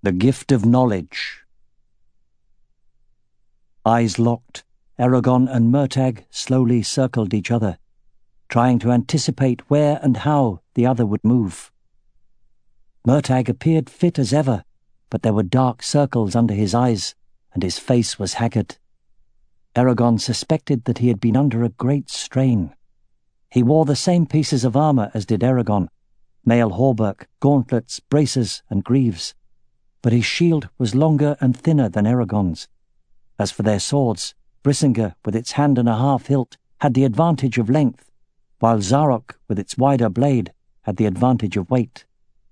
The Gift of Knowledge. Eyes locked, Eragon and Murtagh slowly circled each other, trying to anticipate where and how the other would move. Murtagh appeared fit as ever, but there were dark circles under his eyes, and his face was haggard. Eragon suspected that he had been under a great strain. He wore the same pieces of armour as did Eragon, mail hauberk, gauntlets, braces, and greaves, but his shield was longer and thinner than Eragon's. As for their swords, Brisingr, with its hand-and-a-half hilt, had the advantage of length, while Zarok, with its wider blade, had the advantage of weight.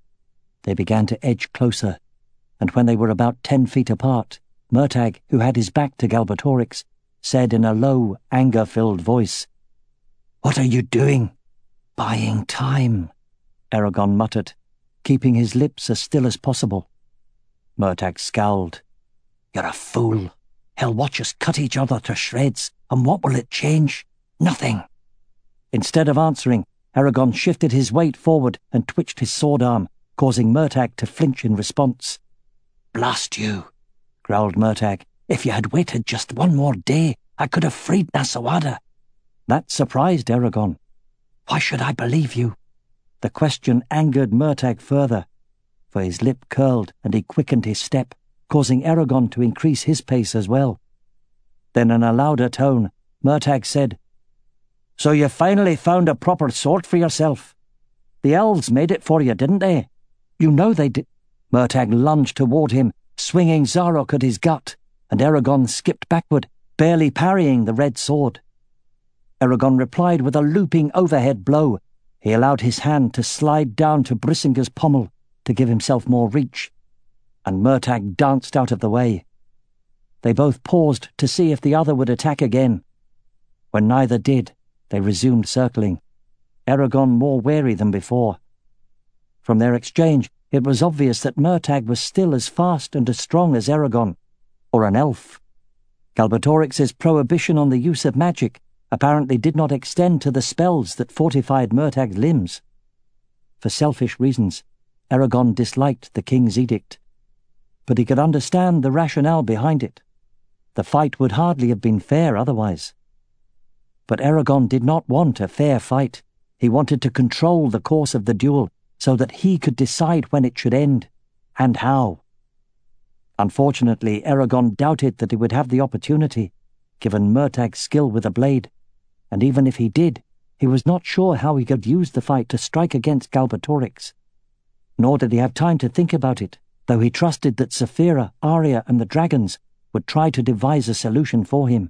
They began to edge closer, and when they were about 10 feet apart, Murtagh, who had his back to Galbatorix, said in a low, anger-filled voice, "What are you doing?" "Buying time," Eragon muttered, keeping his lips as still as possible. Murtagh scowled. "You're a fool. He'll watch us cut each other to shreds, and what will it change? Nothing." Instead of answering, Eragon shifted his weight forward and twitched his sword arm, causing Murtagh to flinch in response. "Blast you," growled Murtagh. "If you had waited just one more day, I could have freed Nasawada." That surprised Eragon. "Why should I believe you?" The question angered Murtagh further, for his lip curled and he quickened his step, causing Eragon to increase his pace as well. Then in a louder tone, Murtagh said, "So you finally found a proper sword for yourself? The elves made it for you, didn't they?" "You know they did." Murtagh lunged toward him, swinging Zarok at his gut, and Eragon skipped backward, barely parrying the red sword. Eragon replied with a looping overhead blow. He allowed his hand to slide down to Brisingr's pommel to give himself more reach, and Murtagh danced out of the way. They both paused to see if the other would attack again. When neither did, they resumed circling, Eragon more wary than before. From their exchange, it was obvious that Murtagh was still as fast and as strong as Eragon, or an elf. Galbatorix's prohibition on the use of magic apparently did not extend to the spells that fortified Murtagh's limbs. For selfish reasons, Eragon disliked the king's edict, but he could understand the rationale behind it. The fight would hardly have been fair otherwise. But Eragon did not want a fair fight. He wanted to control the course of the duel so that he could decide when it should end, and how. Unfortunately, Eragon doubted that he would have the opportunity, given Murtagh's skill with a blade, and even if he did, he was not sure how he could use the fight to strike against Galbatorix. Nor did he have time to think about it, though he trusted that Saphira, Arya, and the dragons would try to devise a solution for him.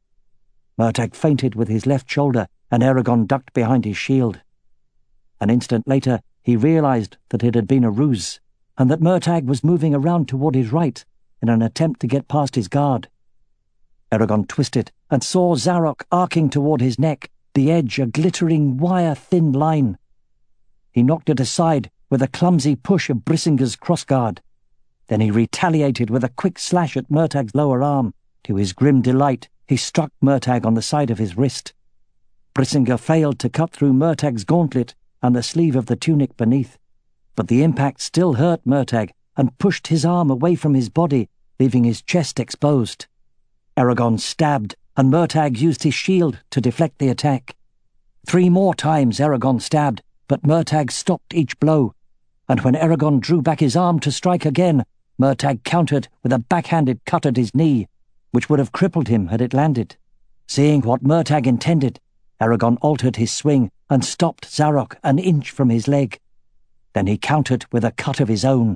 Murtagh feinted with his left shoulder, and Eragon ducked behind his shield. An instant later, he realized that it had been a ruse, and that Murtagh was moving around toward his right in an attempt to get past his guard. Eragon twisted and saw Zarok arcing toward his neck, the edge a glittering wire-thin line. He knocked it aside with a clumsy push of Brisingr's crossguard. Then he retaliated with a quick slash at Murtagh's lower arm. To his grim delight, he struck Murtagh on the side of his wrist. Brisingr failed to cut through Murtagh's gauntlet and the sleeve of the tunic beneath, but the impact still hurt Murtagh and pushed his arm away from his body, leaving his chest exposed. Eragon stabbed, and Murtagh used his shield to deflect the attack. 3 more times Eragon stabbed, but Murtagh stopped each blow, and when Eragon drew back his arm to strike again, Murtagh countered with a backhanded cut at his knee, which would have crippled him had it landed. Seeing what Murtagh intended, Eragon altered his swing and stopped Zarok an inch from his leg. Then he countered with a cut of his own.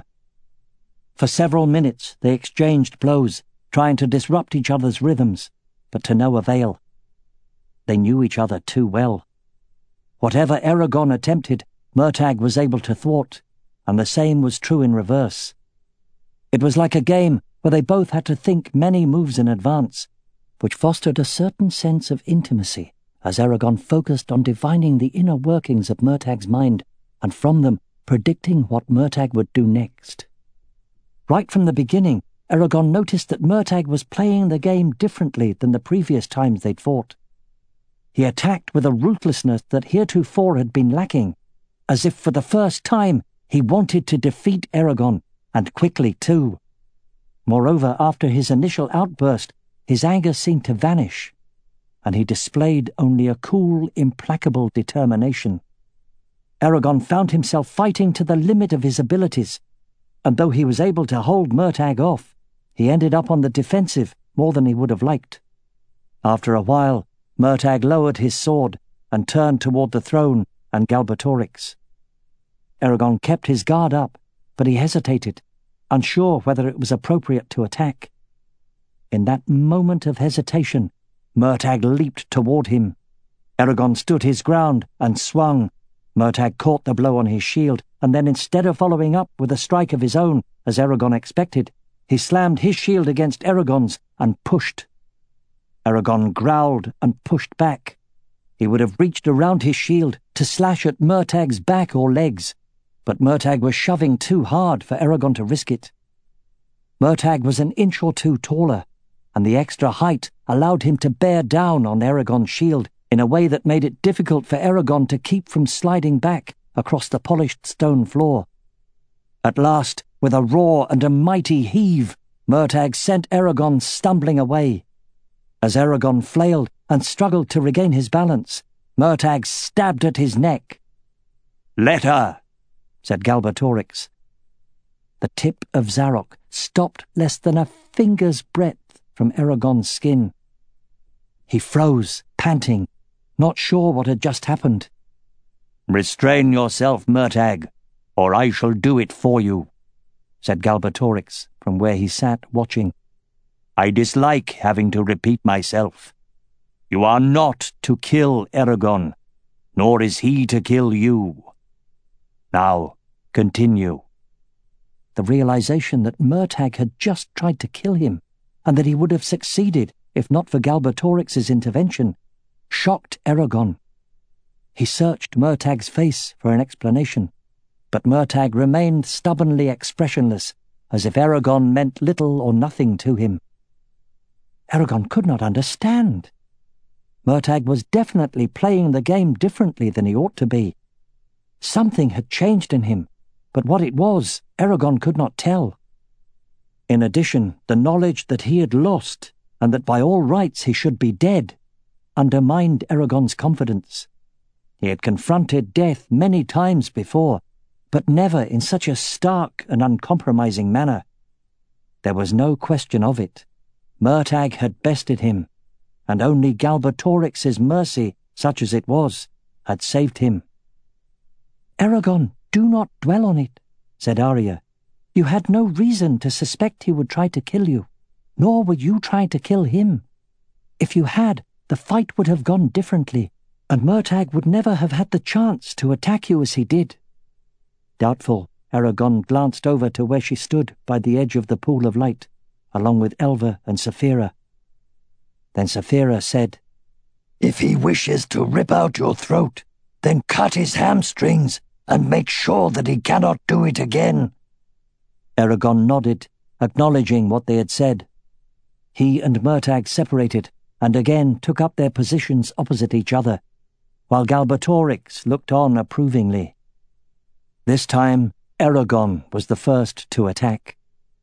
For several minutes they exchanged blows, trying to disrupt each other's rhythms, but to no avail. They knew each other too well. Whatever Eragon attempted, Murtagh was able to thwart, and the same was true in reverse. It was like a game where they both had to think many moves in advance, which fostered a certain sense of intimacy as Eragon focused on divining the inner workings of Murtagh's mind, and from them predicting what Murtagh would do next. Right from the beginning, Eragon noticed that Murtagh was playing the game differently than the previous times they'd fought. He attacked with a ruthlessness that heretofore had been lacking, as if for the first time he wanted to defeat Eragon and quickly too. Moreover, after his initial outburst, his anger seemed to vanish, and he displayed only a cool, implacable determination. Eragon found himself fighting to the limit of his abilities, and though he was able to hold Murtagh off, he ended up on the defensive more than he would have liked. After a while, Murtagh lowered his sword and turned toward the throne and Galbatorix. Eragon kept his guard up, but he hesitated, unsure whether it was appropriate to attack. In that moment of hesitation, Murtagh leaped toward him. Eragon stood his ground and swung. Murtagh caught the blow on his shield, and then instead of following up with a strike of his own, as Eragon expected, he slammed his shield against Eragon's and pushed. Eragon growled and pushed back. He would have reached around his shield to slash at Murtagh's back or legs, but Murtagh was shoving too hard for Eragon to risk it. Murtagh was an inch or two taller, and the extra height allowed him to bear down on Eragon's shield in a way that made it difficult for Eragon to keep from sliding back across the polished stone floor. At last, with a roar and a mighty heave, Murtagh sent Eragon stumbling away. As Eragon flailed and struggled to regain his balance, Murtagh stabbed at his neck. "Let her," said Galbatorix. The tip of Zarok stopped less than a finger's breadth from Eragon's skin. He froze, panting, not sure what had just happened. "Restrain yourself, Murtagh, or I shall do it for you," said Galbatorix from where he sat watching. "I dislike having to repeat myself. You are not to kill Eragon, nor is he to kill you. Now, continue." The realization that Murtagh had just tried to kill him, and that he would have succeeded if not for Galbatorix's intervention, shocked Eragon. He searched Murtagh's face for an explanation, but Murtagh remained stubbornly expressionless, as if Eragon meant little or nothing to him. Eragon could not understand. Murtagh was definitely playing the game differently than he ought to be. Something had changed in him, but what it was, Eragon could not tell. In addition, the knowledge that he had lost, and that by all rights he should be dead, undermined Eragon's confidence. He had confronted death many times before, but never in such a stark and uncompromising manner. There was no question of it. Murtagh had bested him, and only Galbatorix's mercy, such as it was, had saved him. "Eragon, do not dwell on it," said Arya. "You had no reason to suspect he would try to kill you, nor were you trying to kill him. If you had, the fight would have gone differently, and Murtagh would never have had the chance to attack you as he did." Doubtful, Eragon glanced over to where she stood by the edge of the pool of light, along with Elva and Saphira. Then Saphira said, "If he wishes to rip out your throat, then cut his hamstrings and make sure that he cannot do it again." Eragon nodded, acknowledging what they had said. He and Murtagh separated, and again took up their positions opposite each other, while Galbatorix looked on approvingly. This time, Eragon was the first to attack.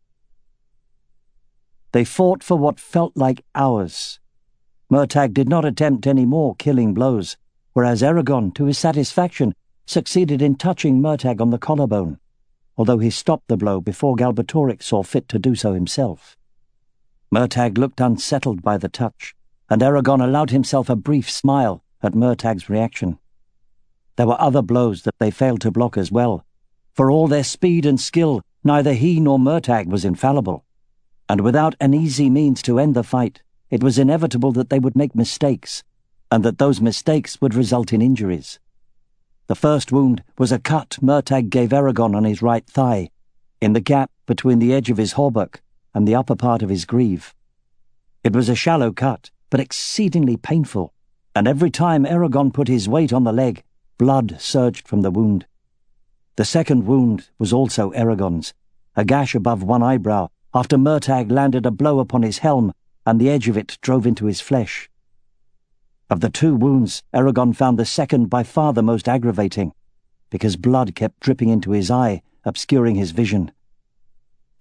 They fought for what felt like hours. Murtagh did not attempt any more killing blows, whereas Eragon, to his satisfaction, succeeded in touching Murtagh on the collarbone, although he stopped the blow before Galbatorix saw fit to do so himself. Murtagh looked unsettled by the touch, and Eragon allowed himself a brief smile at Murtagh's reaction. There were other blows that they failed to block as well. For all their speed and skill, neither he nor Murtagh was infallible, and without an easy means to end the fight, it was inevitable that they would make mistakes, and that those mistakes would result in injuries. The first wound was a cut Murtagh gave Eragon on his right thigh, in the gap between the edge of his hauberk and the upper part of his greave. It was a shallow cut, but exceedingly painful, and every time Eragon put his weight on the leg, blood surged from the wound. The second wound was also Eragon's, a gash above one eyebrow, after Murtagh landed a blow upon his helm, and the edge of it drove into his flesh. Of the two wounds, Eragon found the second by far the most aggravating, because blood kept dripping into his eye, obscuring his vision.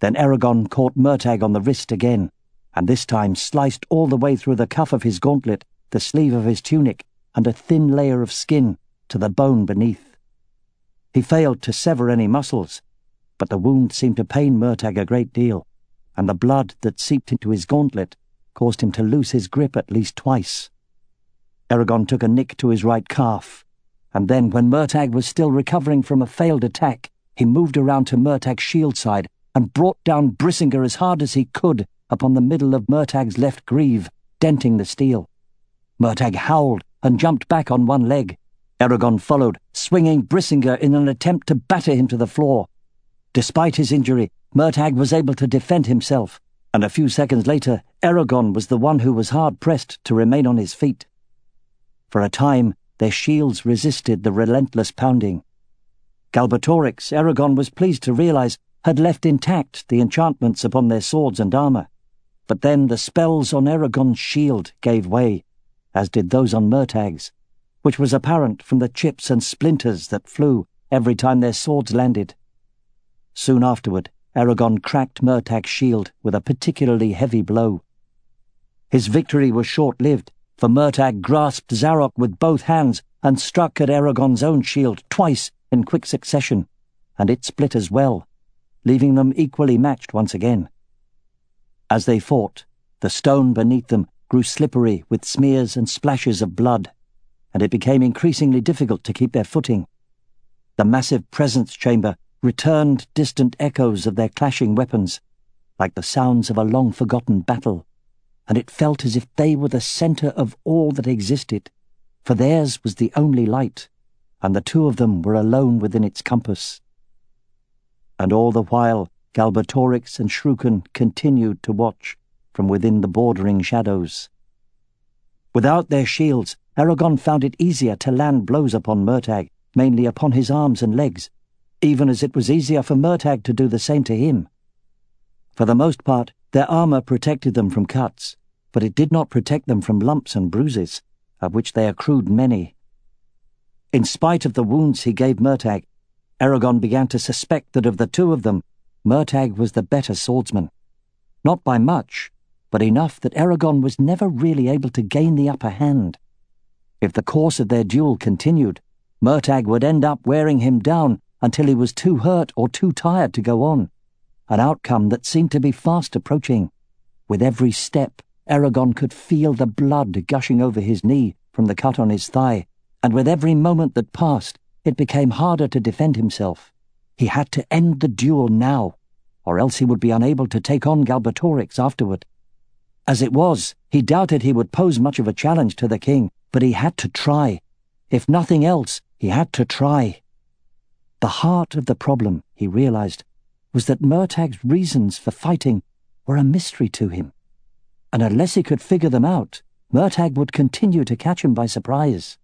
Then Eragon caught Murtagh on the wrist again, and this time sliced all the way through the cuff of his gauntlet, the sleeve of his tunic, and a thin layer of skin to the bone beneath. He failed to sever any muscles, but the wound seemed to pain Murtagh a great deal, and the blood that seeped into his gauntlet caused him to lose his grip at least twice. Eragon took a nick to his right calf, and then, when Murtagh was still recovering from a failed attack, he moved around to Murtagh's shield side and brought down Brisinga as hard as he could upon the middle of Murtagh's left greave, denting the steel. Murtagh howled and jumped back on one leg. Eragon followed, swinging Brisinga in an attempt to batter him to the floor. Despite his injury, Murtagh was able to defend himself, and a few seconds later, Eragon was the one who was hard-pressed to remain on his feet. For a time, their shields resisted the relentless pounding. Galbatorix, Eragon was pleased to realize, had left intact the enchantments upon their swords and armor. But then the spells on Eragon's shield gave way, as did those on Murtagh's, which was apparent from the chips and splinters that flew every time their swords landed. Soon afterward, Eragon cracked Murtagh's shield with a particularly heavy blow. His victory was short-lived, for Murtagh grasped Zarok with both hands and struck at Eragon's own shield twice in quick succession, and it split as well, leaving them equally matched once again. As they fought, the stone beneath them grew slippery with smears and splashes of blood, and it became increasingly difficult to keep their footing. The massive presence chamber returned distant echoes of their clashing weapons, like the sounds of a long-forgotten battle, and it felt as if they were the centre of all that existed, for theirs was the only light, and the two of them were alone within its compass. And all the while, Galbatorix and Shrukan continued to watch from within the bordering shadows. Without their shields, Eragon found it easier to land blows upon Murtagh, mainly upon his arms and legs, even as it was easier for Murtagh to do the same to him. For the most part, their armor protected them from cuts, but it did not protect them from lumps and bruises, of which they accrued many. In spite of the wounds he gave Murtagh, Eragon began to suspect that of the two of them, Murtagh was the better swordsman. Not by much, but enough that Eragon was never really able to gain the upper hand. If the course of their duel continued, Murtagh would end up wearing him down until he was too hurt or too tired to go on, an outcome that seemed to be fast approaching. With every step, Eragon could feel the blood gushing over his knee from the cut on his thigh, and with every moment that passed, it became harder to defend himself. He had to end the duel now, or else he would be unable to take on Galbatorix afterward. As it was, he doubted he would pose much of a challenge to the king, but he had to try. If nothing else, he had to try. The heart of the problem, he realized, was that Murtagh's reasons for fighting were a mystery to him, and unless he could figure them out, Murtagh would continue to catch him by surprise.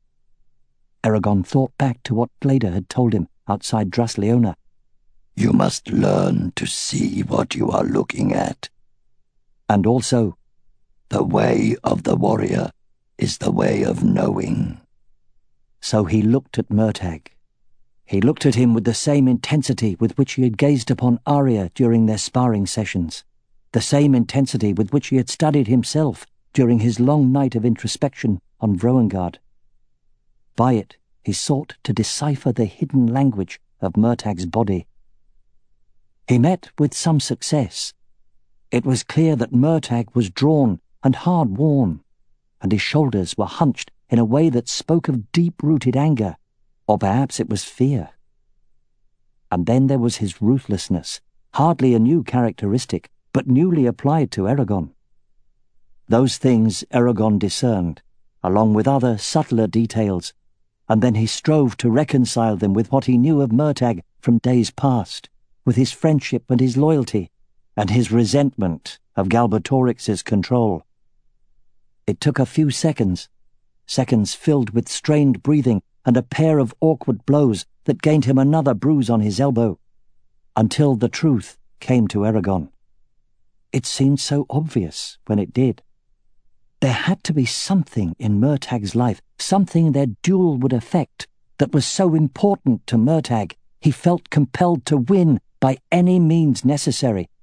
Eragon thought back to what Glader had told him outside Drasleona. You must learn to see what you are looking at. And also, the way of the warrior is the way of knowing. So he looked at Murtagh. He looked at him with the same intensity with which he had gazed upon Arya during their sparring sessions, the same intensity with which he had studied himself during his long night of introspection on Vroengard. By it, he sought to decipher the hidden language of Murtagh's body. He met with some success. It was clear that Murtagh was drawn and hard-worn, and his shoulders were hunched in a way that spoke of deep-rooted anger, or perhaps it was fear. And then there was his ruthlessness, hardly a new characteristic, but newly applied to Eragon. Those things Eragon discerned, along with other subtler details, and then he strove to reconcile them with what he knew of Murtagh from days past, with his friendship and his loyalty, and his resentment of Galbatorix's control. It took a few seconds filled with strained breathing and a pair of awkward blows that gained him another bruise on his elbow, until the truth came to Eragon. It seemed so obvious when it did. There had to be something in Murtagh's life, something their duel would affect, that was so important to Murtagh he felt compelled to win by any means necessary,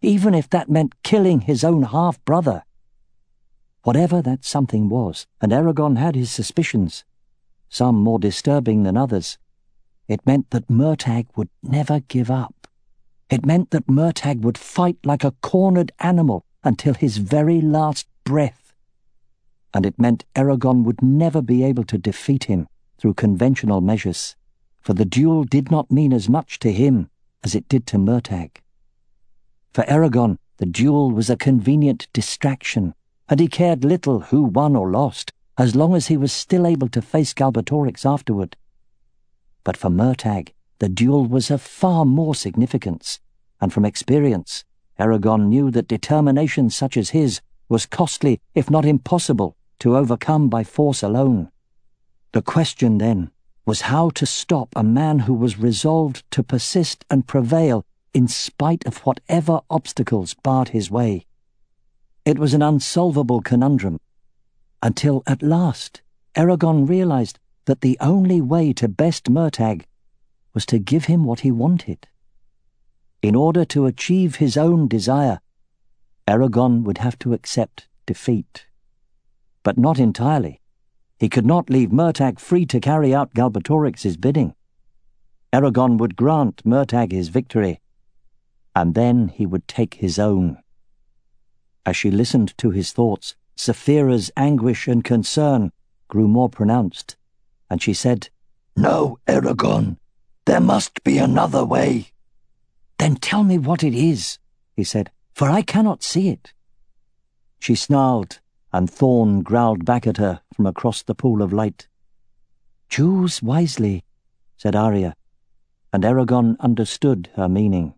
even if that meant killing his own half-brother. Whatever that something was, and Eragon had his suspicions, some more disturbing than others, it meant that Murtagh would never give up. It meant that Murtagh would fight like a cornered animal until his very last breath. And it meant Eragon would never be able to defeat him through conventional measures, for the duel did not mean as much to him as it did to Murtagh. For Eragon, the duel was a convenient distraction, and he cared little who won or lost, as long as he was still able to face Galbatorix afterward. But for Murtagh, the duel was of far more significance, and from experience, Eragon knew that determination such as his was costly, if not impossible, to overcome by force alone. The question, then, was how to stop a man who was resolved to persist and prevail in spite of whatever obstacles barred his way. It was an unsolvable conundrum, until at last Eragon realized that the only way to best Murtagh was to give him what he wanted. In order to achieve his own desire, Eragon would have to accept defeat. But not entirely. He could not leave Murtagh free to carry out Galbatorix's bidding. Eragon would grant Murtagh his victory, and then he would take his own. As she listened to his thoughts, Saphira's anguish and concern grew more pronounced, and she said, "No, Eragon, there must be another way." "Then tell me what it is," he said, "for I cannot see it." She snarled, and Thorn growled back at her from across the pool of light. "Choose wisely," said Arya, and Eragon understood her meaning.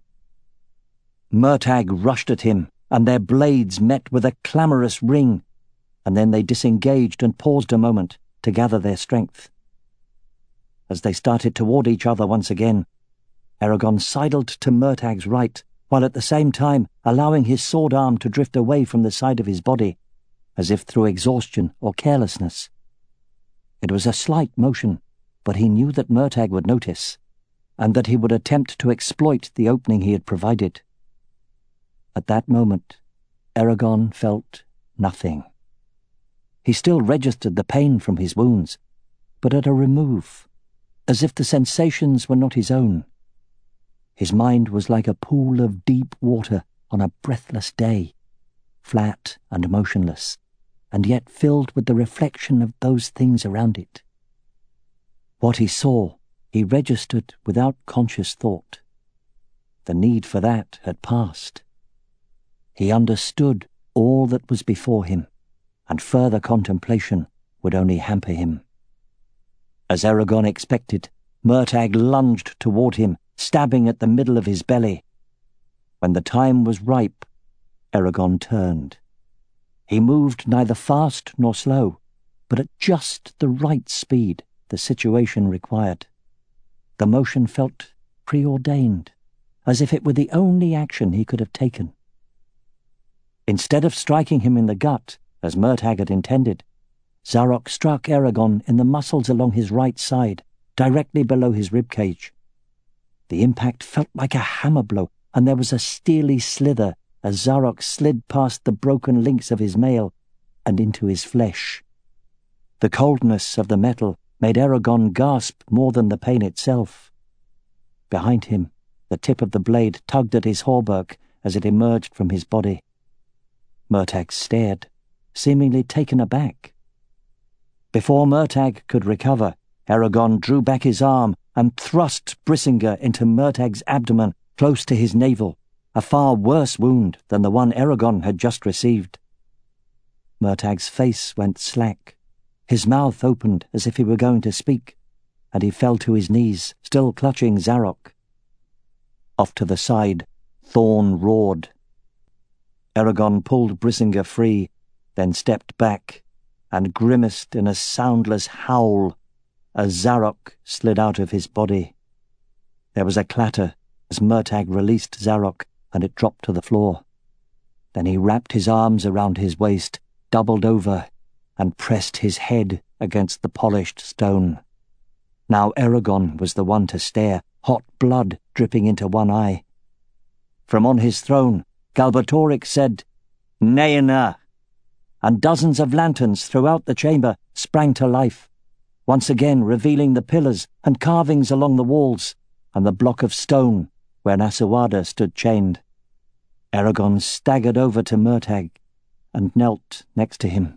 Murtagh rushed at him, and their blades met with a clamorous ring, and then they disengaged and paused a moment to gather their strength. As they started toward each other once again, Eragon sidled to Murtagh's right, while at the same time allowing his sword arm to drift away from the side of his body, as if through exhaustion or carelessness. It was a slight motion, but he knew that Murtagh would notice, and that he would attempt to exploit the opening he had provided. At that moment, Eragon felt nothing. He still registered the pain from his wounds, but at a remove, as if the sensations were not his own. His mind was like a pool of deep water on a breathless day, flat and motionless, and yet filled with the reflection of those things around it. What he saw, he registered without conscious thought. The need for that had passed. He understood all that was before him, and further contemplation would only hamper him. As Eragon expected, Murtagh lunged toward him, stabbing at the middle of his belly. When the time was ripe, Eragon turned. He moved neither fast nor slow, but at just the right speed the situation required. The motion felt preordained, as if it were the only action he could have taken. Instead of striking him in the gut, as Murtagh had intended, Zarok struck Eragon in the muscles along his right side, directly below his ribcage. The impact felt like a hammer blow, and there was a steely slither as Zarok slid past the broken links of his mail and into his flesh. The coldness of the metal made Eragon gasp more than the pain itself. Behind him, the tip of the blade tugged at his hauberk as it emerged from his body. Murtagh stared, seemingly taken aback. Before Murtagh could recover, Eragon drew back his arm and thrust Brisinga into Murtagh's abdomen close to his navel, a far worse wound than the one Eragon had just received. Murtagh's face went slack. His mouth opened as if he were going to speak, and he fell to his knees, still clutching Zarok. Off to the side, Thorn roared. Eragon pulled Brisinga free, then stepped back, and grimaced in a soundless howl as Zarok slid out of his body. There was a clatter as Murtagh released Zarok, and it dropped to the floor. Then he wrapped his arms around his waist, doubled over, and pressed his head against the polished stone. Now Eragon was the one to stare, hot blood dripping into one eye. From on his throne, Galbatorix said, "Naina," and dozens of lanterns throughout the chamber sprang to life, once again revealing the pillars and carvings along the walls and the block of stone where Nasawada stood chained. Eragon staggered over to Murtagh and knelt next to him.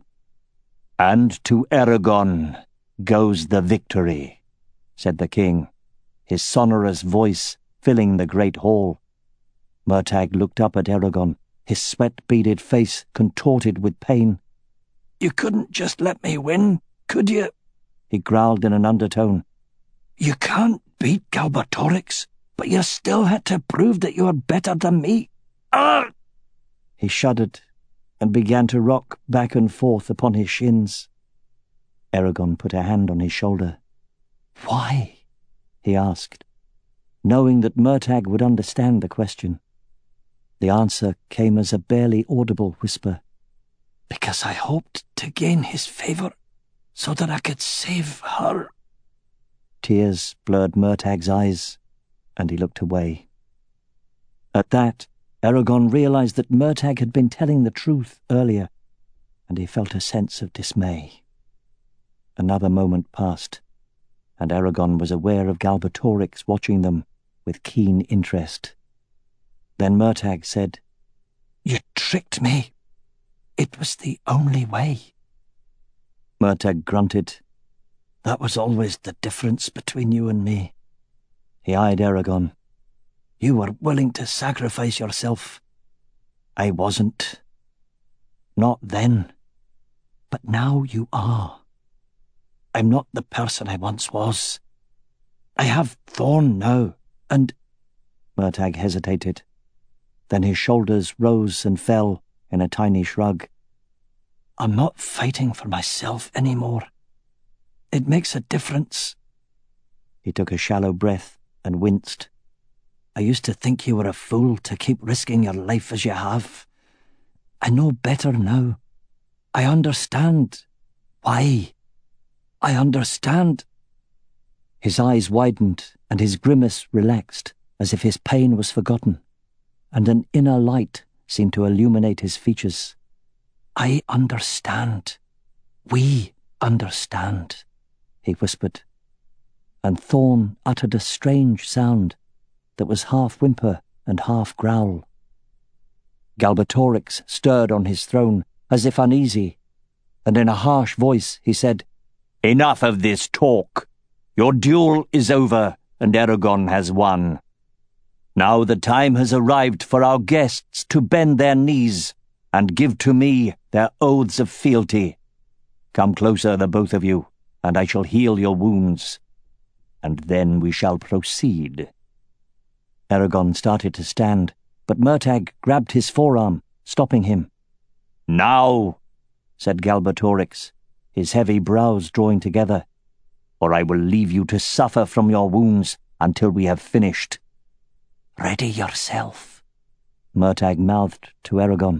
"And to Eragon goes the victory," said the king, his sonorous voice filling the great hall. Murtagh looked up at Eragon, his sweat-beaded face contorted with pain. "You couldn't just let me win, could you?" he growled in an undertone. "You can't beat Galbatorix, but you still had to prove that you were better than me. Arr!" He shuddered and began to rock back and forth upon his shins. Eragon put a hand on his shoulder. "Why?" he asked, knowing that Murtagh would understand the question. The answer came as a barely audible whisper. "Because I hoped to gain his favour, so that I could save her." Tears blurred Murtagh's eyes, and he looked away. At that, Eragon realized that Murtagh had been telling the truth earlier, and he felt a sense of dismay. Another moment passed, and Eragon was aware of Galbatorix watching them with keen interest. Then Murtagh said, "You tricked me. It was the only way." Murtagh grunted. "That was always the difference between you and me." He eyed Eragon. "You were willing to sacrifice yourself. I wasn't. Not then. But now you are. I'm not the person I once was. I have Thorn now, and—" Murtagh hesitated. Then his shoulders rose and fell in a tiny shrug. "I'm not fighting for myself anymore. It makes a difference." He took a shallow breath and winced. "I used to think you were a fool to keep risking your life as you have. I know better now. I understand. Why? I understand." His eyes widened and his grimace relaxed, as if his pain was forgotten, and an inner light seemed to illuminate his features. "I understand. We understand," he whispered, and Thorn uttered a strange sound that was half whimper and half growl. Galbatorix stirred on his throne, as if uneasy, and in a harsh voice he said, "Enough of this talk. Your duel is over, and Eragon has won. Now the time has arrived for our guests to bend their knees and give to me their oaths of fealty. Come closer, the both of you, and I shall heal your wounds, and then we shall proceed." Eragon started to stand, but Murtagh grabbed his forearm, stopping him. "Now," said Galbatorix, his heavy brows drawing together, "or I will leave you to suffer from your wounds until we have finished." "Ready yourself," Murtagh mouthed to Eragon.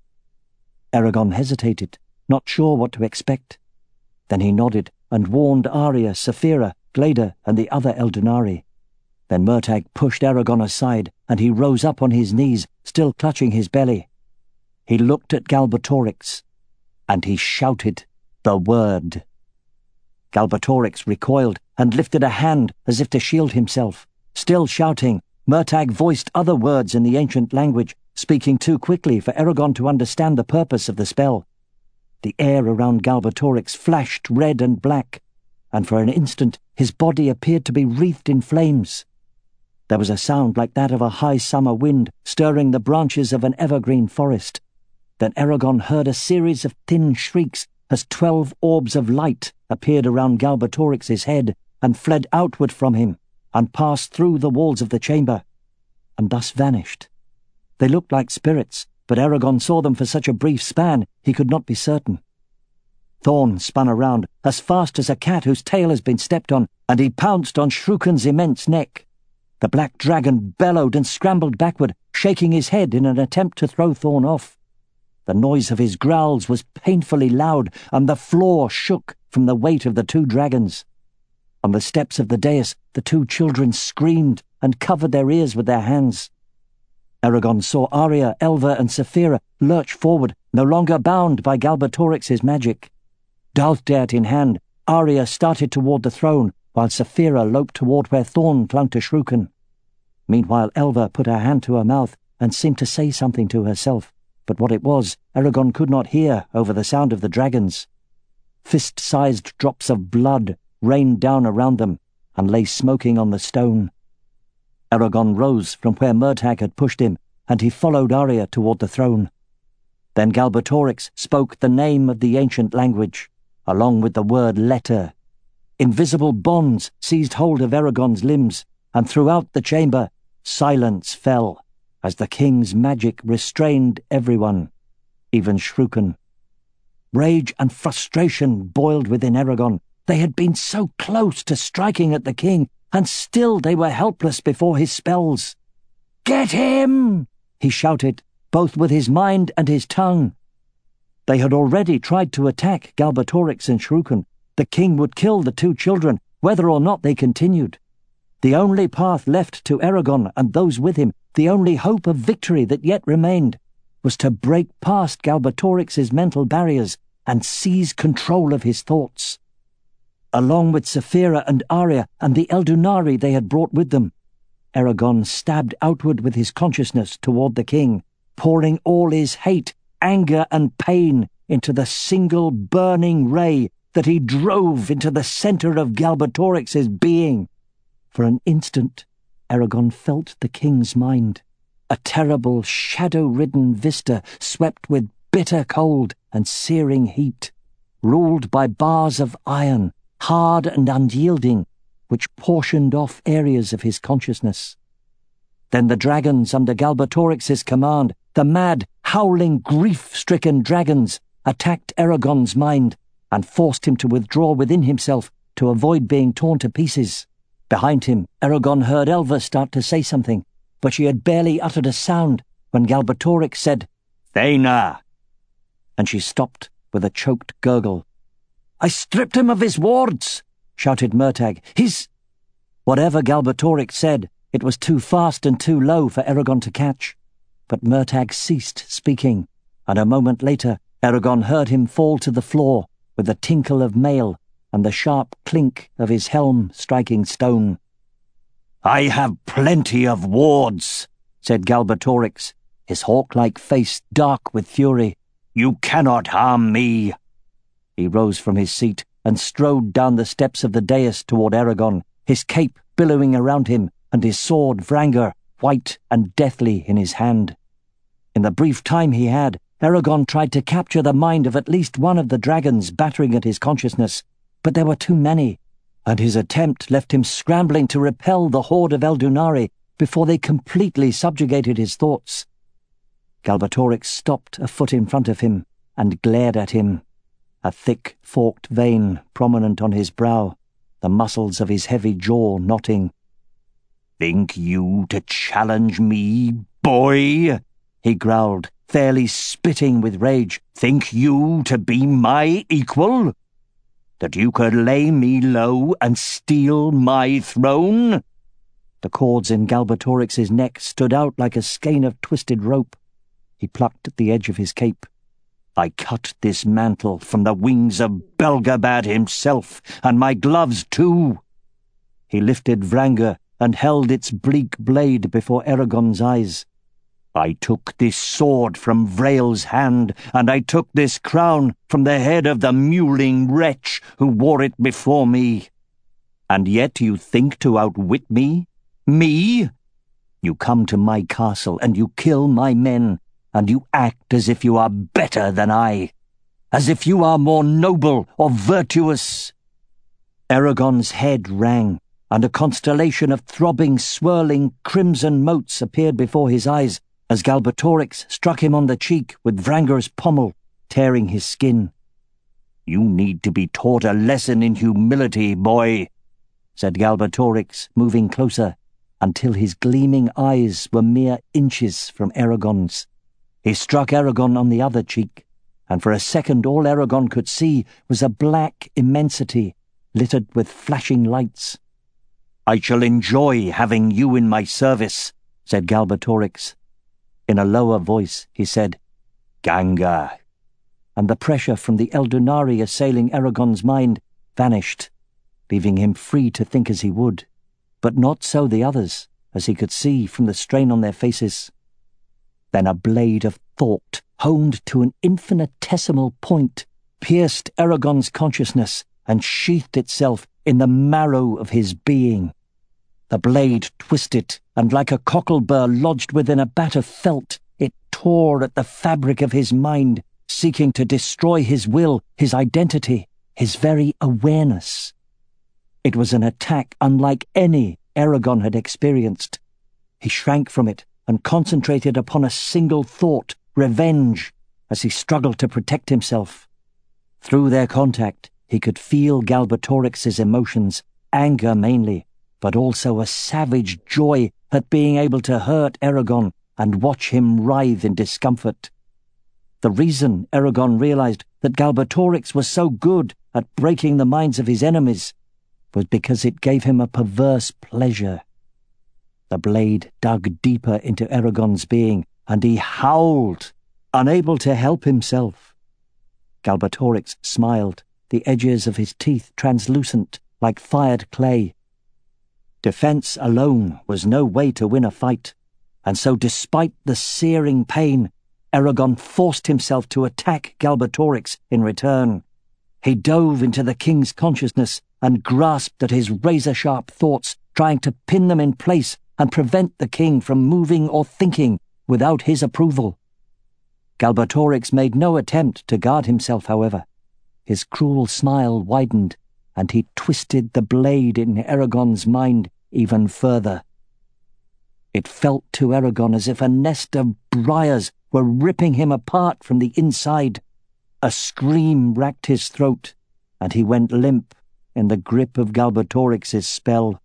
Eragon hesitated, not sure what to expect. Then he nodded and warned Arya, Saphira, Glader, and the other Eldonari. Then Murtagh pushed Eragon aside, and he rose up on his knees, still clutching his belly. He looked at Galbatorix, and he shouted the word. Galbatorix recoiled and lifted a hand as if to shield himself. Still shouting, Murtagh voiced other words in the ancient language, speaking too quickly for Eragon to understand the purpose of the spell. The air around Galbatorix flashed red and black, and for an instant his body appeared to be wreathed in flames. There was a sound like that of a high summer wind stirring the branches of an evergreen forest. Then Eragon heard a series of thin shrieks as 12 orbs of light appeared around Galbatorix's head and fled outward from him and passed through the walls of the chamber, and thus vanished. They looked like spirits, but Eragon saw them for such a brief span he could not be certain. Thorn spun around as fast as a cat whose tail has been stepped on, and he pounced on Shruken's immense neck. The black dragon bellowed and scrambled backward, shaking his head in an attempt to throw Thorn off. The noise of his growls was painfully loud, and the floor shook from the weight of the 2 dragons. On the steps of the dais, the 2 children screamed and covered their ears with their hands. Eragon saw Arya, Elva, and Saphira lurch forward, no longer bound by Galbatorix's magic. Daltdert in hand, Arya started toward the throne, while Saphira loped toward where Thorn clung to Shrukan. Meanwhile, Elva put her hand to her mouth and seemed to say something to herself, but what it was, Eragon could not hear over the sound of the dragons. Fist-sized drops of blood rained down around them and lay smoking on the stone. Eragon rose from where Murtagh had pushed him, and he followed Arya toward the throne. Then Galbatorix spoke the name of the ancient language, along with the word letter. Invisible bonds seized hold of Eragon's limbs, and throughout the chamber silence fell, as the king's magic restrained everyone, even Shrukan. Rage and frustration boiled within Eragon. They had been so close to striking at the king, and still they were helpless before his spells. "Get him!" he shouted, both with his mind and his tongue. They had already tried to attack Galbatorix and Shrukan. The king would kill the two children, whether or not they continued. The only path left to Eragon and those with him, the only hope of victory that yet remained, was to break past Galbatorix's mental barriers and seize control of his thoughts. Along with Saphira and Arya and the Eldunari they had brought with them, Eragon stabbed outward with his consciousness toward the king, pouring all his hate, anger, and pain into the single burning ray that he drove into the center of Galbatorix's being. For an instant, Eragon felt the king's mind, a terrible, shadow-ridden vista swept with bitter cold and searing heat, ruled by bars of iron, hard and unyielding, which portioned off areas of his consciousness. Then the dragons under Galbatorix's command, the mad, howling, grief-stricken dragons, attacked Eragon's mind and forced him to withdraw within himself to avoid being torn to pieces. Behind him, Eragon heard Elva start to say something, but she had barely uttered a sound when Galbatorix said, "Thena!" and she stopped with a choked gurgle. "I stripped him of his wards!" shouted Murtagh. "His—" Whatever Galbatorix said, it was too fast and too low for Eragon to catch. But Murtagh ceased speaking, and a moment later Eragon heard him fall to the floor with the tinkle of mail and the sharp clink of his helm striking stone. "I have plenty of wards," said Galbatorix, his hawk-like face dark with fury. "You cannot harm me." He rose from his seat and strode down the steps of the dais toward Eragon, his cape billowing around him and his sword Vrangr, white and deathly, in his hand. In the brief time he had, Eragon tried to capture the mind of at least one of the dragons battering at his consciousness, but there were too many, and his attempt left him scrambling to repel the horde of Eldunari before they completely subjugated his thoughts. Galbatorix stopped a foot in front of him and glared at him, a thick, forked vein prominent on his brow, the muscles of his heavy jaw knotting. "Think you to challenge me, boy?" he growled, fairly spitting with rage. "Think you to be my equal? That you could lay me low and steal my throne?" The cords in Galbatorix's neck stood out like a skein of twisted rope. He plucked at the edge of his cape. "I cut this mantle from the wings of Belgabad himself, and my gloves too." He lifted Vrangr and held its bleak blade before Eragon's eyes. "I took this sword from Vrail's hand, and I took this crown from the head of the mewling wretch who wore it before me. And yet you think to outwit me? Me? You come to my castle, and you kill my men, and you act as if you are better than I, as if you are more noble or virtuous." Eragon's head rang, and a constellation of throbbing, swirling, crimson motes appeared before his eyes as Galbatorix struck him on the cheek with Vrangr's pommel, tearing his skin. "You need to be taught a lesson in humility, boy," said Galbatorix, moving closer, until his gleaming eyes were mere inches from Eragon's. He struck Eragon on the other cheek, and for a second all Eragon could see was a black immensity littered with flashing lights. "I shall enjoy having you in my service," said Galbatorix. In a lower voice, he said, "Ganga," and the pressure from the Eldunari assailing Eragon's mind vanished, leaving him free to think as he would. But not so the others, as he could see from the strain on their faces. Then a blade of thought, honed to an infinitesimal point, pierced Eragon's consciousness and sheathed itself in the marrow of his being. The blade twisted, and like a cockleburr lodged within a bat of felt, it tore at the fabric of his mind, seeking to destroy his will, his identity, his very awareness. It was an attack unlike any Eragon had experienced. He shrank from it and concentrated upon a single thought, revenge, as he struggled to protect himself. Through their contact, he could feel Galbatorix's emotions, anger mainly, but also a savage joy at being able to hurt Eragon and watch him writhe in discomfort. The reason Eragon realized that Galbatorix was so good at breaking the minds of his enemies was because it gave him a perverse pleasure. The blade dug deeper into Eragon's being, and he howled, unable to help himself. Galbatorix smiled, the edges of his teeth translucent like fired clay. Defense alone was no way to win a fight, and so despite the searing pain, Eragon forced himself to attack Galbatorix in return. He dove into the king's consciousness and grasped at his razor-sharp thoughts, trying to pin them in place and prevent the king from moving or thinking without his approval. Galbatorix made no attempt to guard himself, however. His cruel smile widened, and he twisted the blade in Eragon's mind even further. It felt to Eragon as if a nest of briars were ripping him apart from the inside. A scream racked his throat, and he went limp in the grip of Galbatorix's spell.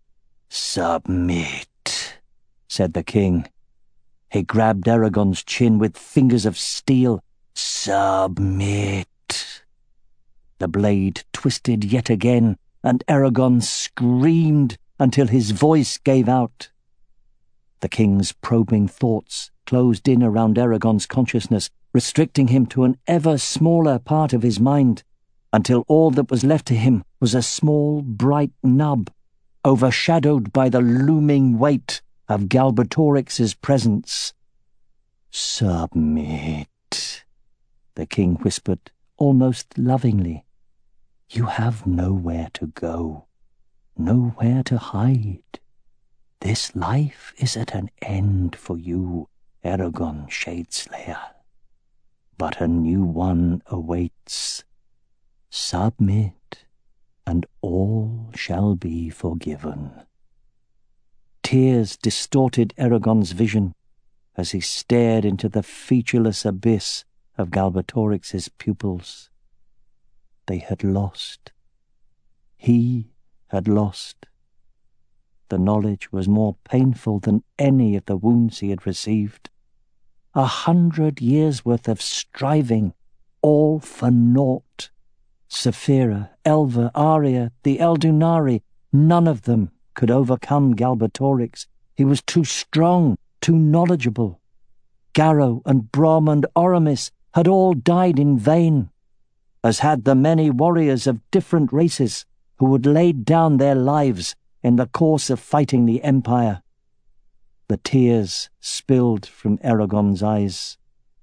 "Submit," said the king. He grabbed Eragon's chin with fingers of steel. "Submit." The blade twisted yet again, and Eragon screamed until his voice gave out. The king's probing thoughts closed in around Eragon's consciousness, restricting him to an ever smaller part of his mind, until all that was left to him was a small, bright nub, overshadowed by the looming weight of Galbatorix's presence. "Submit," the king whispered, almost lovingly. "You have nowhere to go, nowhere to hide. This life is at an end for you, Eragon Shadeslayer. But a new one awaits. Submit, and all shall be forgiven." Tears distorted Eragon's vision as he stared into the featureless abyss of Galbatorix's pupils. They had lost. He had lost. The knowledge was more painful than any of the wounds he had received. 100 years' worth of striving, all for naught. Saphira, Elva, Arya, the Eldunari, none of them could overcome Galbatorix. He was too strong, too knowledgeable. Garrow and Brom and Oramis had all died in vain, as had the many warriors of different races who had laid down their lives in the course of fighting the Empire. The tears spilled from Eragon's eyes.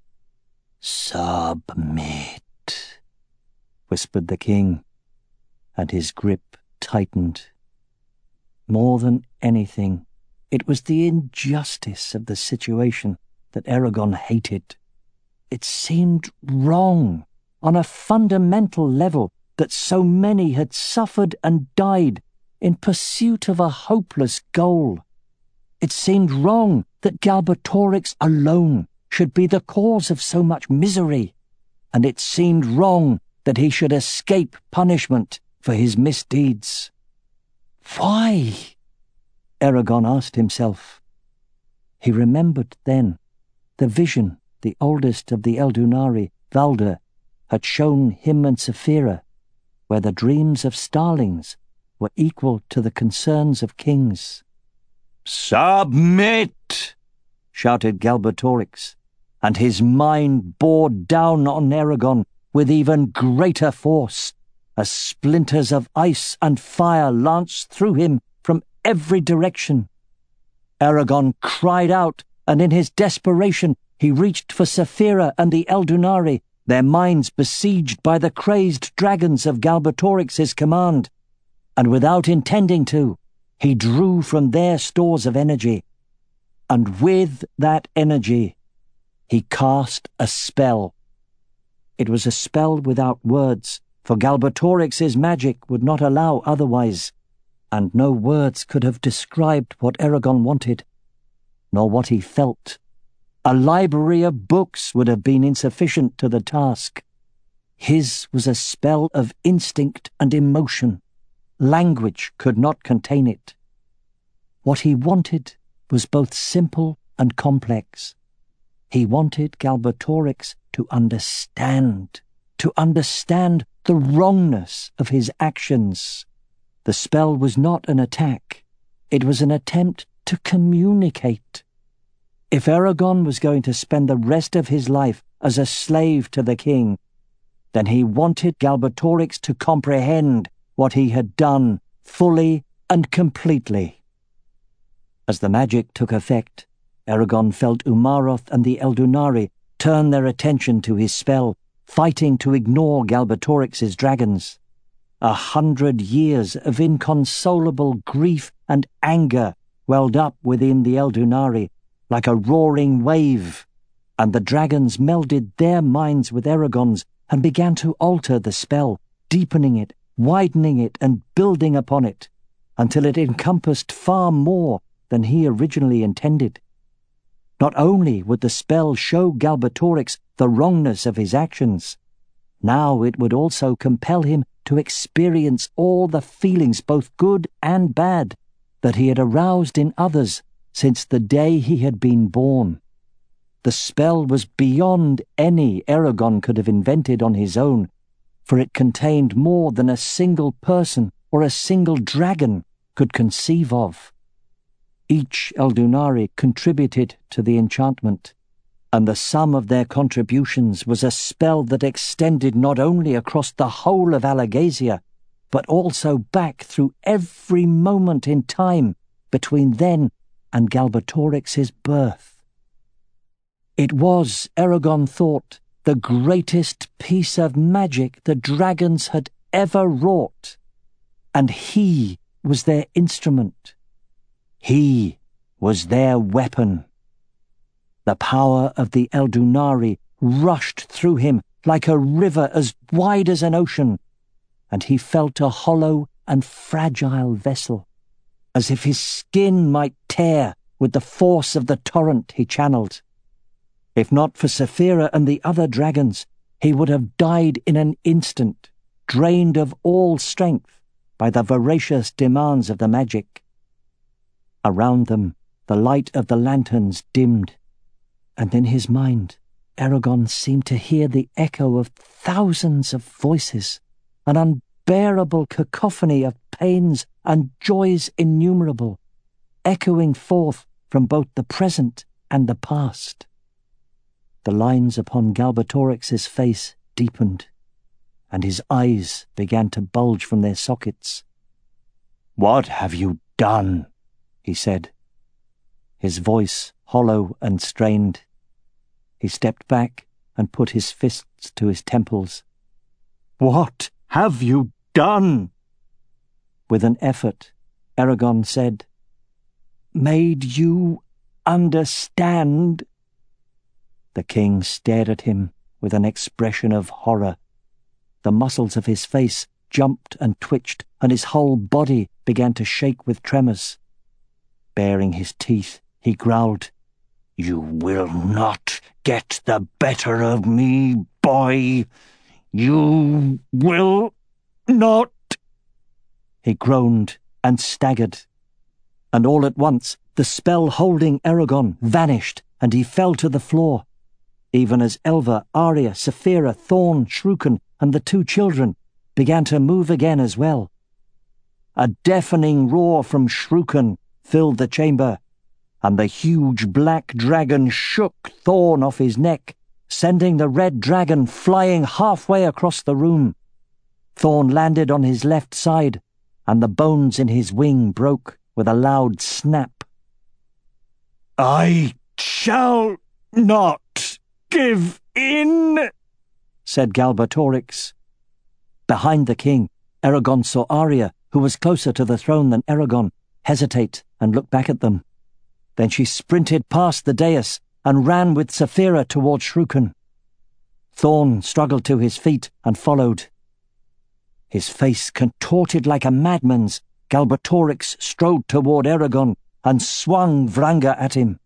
"Submit," whispered the king, and his grip tightened. More than anything, it was the injustice of the situation that Eragon hated. It seemed wrong, on a fundamental level, that so many had suffered and died in pursuit of a hopeless goal. It seemed wrong that Galbatorix alone should be the cause of so much misery, and it seemed wrong that he should escape punishment for his misdeeds. Why? Eragon asked himself. He remembered then the vision the oldest of the Eldunari, Valder, had shown him and Saphira, where the dreams of starlings were equal to the concerns of kings. "Submit!" shouted Galbatorix, and his mind bore down on Eragon with even greater force, as splinters of ice and fire lanced through him from every direction. Eragon cried out, and in his desperation he reached for Saphira and the Eldunari, their minds besieged by the crazed dragons of Galbatorix's command, and without intending to, he drew from their stores of energy, and with that energy he cast a spell. It was a spell without words, for Galbatorix's magic would not allow otherwise, and no words could have described what Eragon wanted, nor what he felt. A library of books would have been insufficient to the task. His was a spell of instinct and emotion. Language could not contain it. What he wanted was both simple and complex. He wanted Galbatorix to understand the wrongness of his actions. The spell was not an attack. It was an attempt to communicate. If Eragon was going to spend the rest of his life as a slave to the king, then he wanted Galbatorix to comprehend what he had done fully and completely. As the magic took effect, Eragon felt Umaroth and the Eldunari turn their attention to his spell, fighting to ignore Galbatorix's dragons. 100 years of inconsolable grief and anger welled up within the Eldunari like a roaring wave, and the dragons melded their minds with Eragon's and began to alter the spell, deepening it, widening it, and building upon it, until it encompassed far more than he originally intended. Not only would the spell show Galbatorix the wrongness of his actions, now it would also compel him to experience all the feelings, both good and bad, that he had aroused in others since the day he had been born. The spell was beyond any Eragon could have invented on his own, for it contained more than a single person or a single dragon could conceive of. Each Eldunari contributed to the enchantment, and the sum of their contributions was a spell that extended not only across the whole of Alagasia, but also back through every moment in time between then and Galbatorix's birth. It was, Eragon thought, the greatest piece of magic the dragons had ever wrought, and he was their instrument. He was their weapon. The power of the Eldunari rushed through him like a river as wide as an ocean, and he felt a hollow and fragile vessel, as if his skin might tear with the force of the torrent he channeled. If not for Saphira and the other dragons, he would have died in an instant, drained of all strength by the voracious demands of the magic. Around them, the light of the lanterns dimmed, and in his mind, Eragon seemed to hear the echo of thousands of voices, an unbearable cacophony of pains and joys innumerable, echoing forth from both the present and the past. The lines upon Galbatorix's face deepened, and his eyes began to bulge from their sockets. "What have you done?" he said, his voice hollow and strained. He stepped back and put his fists to his temples. "What have you done?" With an effort, Eragon said, "Made you understand." The king stared at him with an expression of horror. The muscles of his face jumped and twitched, and his whole body began to shake with tremors. Baring his teeth, he growled, "You will not get the better of me, boy. You will not." He groaned and staggered, and all at once the spell holding Eragon vanished, and he fell to the floor, even as Elva, Arya, Saphira, Thorn, Shrukan, and the two children began to move again as well. A deafening roar from Shrukan filled the chamber, and the huge black dragon shook Thorn off his neck, sending the red dragon flying halfway across the room. Thorn landed on his left side, and the bones in his wing broke with a loud snap. "I shall not give in," said Galbatorix. Behind the king, Eragon saw Arya, who was closer to the throne than Eragon, hesitate and look back at them. Then she sprinted past the dais and ran with Saphira towards Shrukan. Thorn struggled to his feet and followed. His face contorted like a madman's, Galbatorix strode toward Eragon and swung Vranga at him.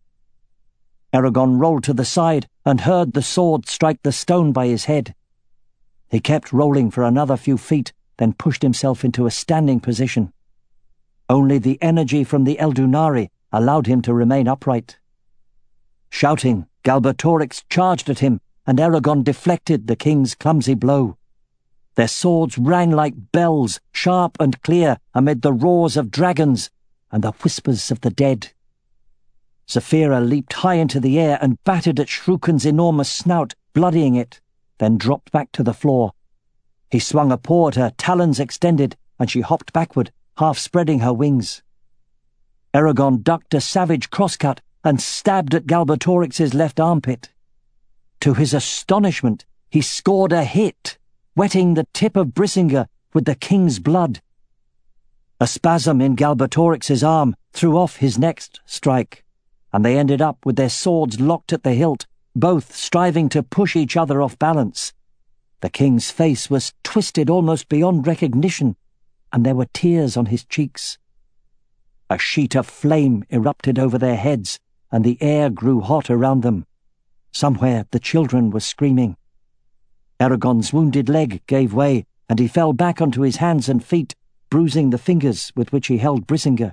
Eragon rolled to the side and heard the sword strike the stone by his head. He kept rolling for another few feet, then pushed himself into a standing position. Only the energy from the Eldunari allowed him to remain upright. Shouting, Galbatorix charged at him, and Eragon deflected the king's clumsy blow. Their swords rang like bells, sharp and clear, amid the roars of dragons and the whispers of the dead. Saphira leaped high into the air and battered at Shrukan's enormous snout, bloodying it, then dropped back to the floor. He swung a paw at her, talons extended, and she hopped backward, half spreading her wings. Eragon ducked a savage crosscut and stabbed at Galbatorix's left armpit. To his astonishment, he scored a hit, wetting the tip of Brisinga with the king's blood. A spasm in Galbatorix's arm threw off his next strike, and they ended up with their swords locked at the hilt, both striving to push each other off balance. The king's face was twisted almost beyond recognition, and there were tears on his cheeks. A sheet of flame erupted over their heads, and the air grew hot around them. Somewhere the children were screaming. Eragon's wounded leg gave way, and he fell back onto his hands and feet, bruising the fingers with which he held Brisinga.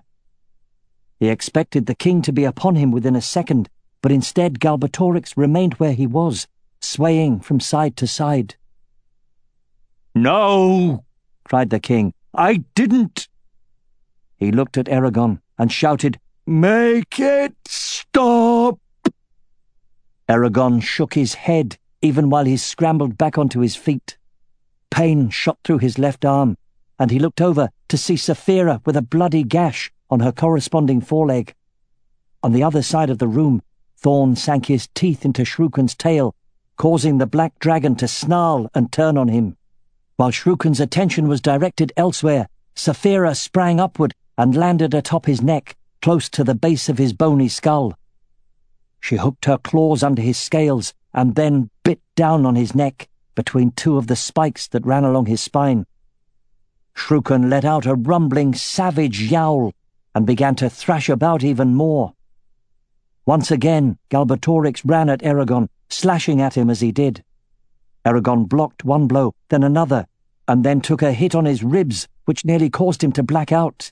He expected the king to be upon him within a second, but instead Galbatorix remained where he was, swaying from side to side. "No!" cried the king. "I didn't!" He looked at Eragon and shouted, "Make it stop!" Eragon shook his head even while he scrambled back onto his feet. Pain shot through his left arm, and he looked over to see Saphira with a bloody gash on her corresponding foreleg. On the other side of the room, Thorn sank his teeth into Shrukan's tail, causing the black dragon to snarl and turn on him. While Shrukan's attention was directed elsewhere, Saphira sprang upward and landed atop his neck, close to the base of his bony skull. She hooked her claws under his scales and then bit down on his neck, between two of the spikes that ran along his spine. Shrukan let out a rumbling, savage yowl and began to thrash about even more. Once again, Galbatorix ran at Eragon, slashing at him as he did. Eragon blocked one blow, then another, and then took a hit on his ribs, which nearly caused him to black out.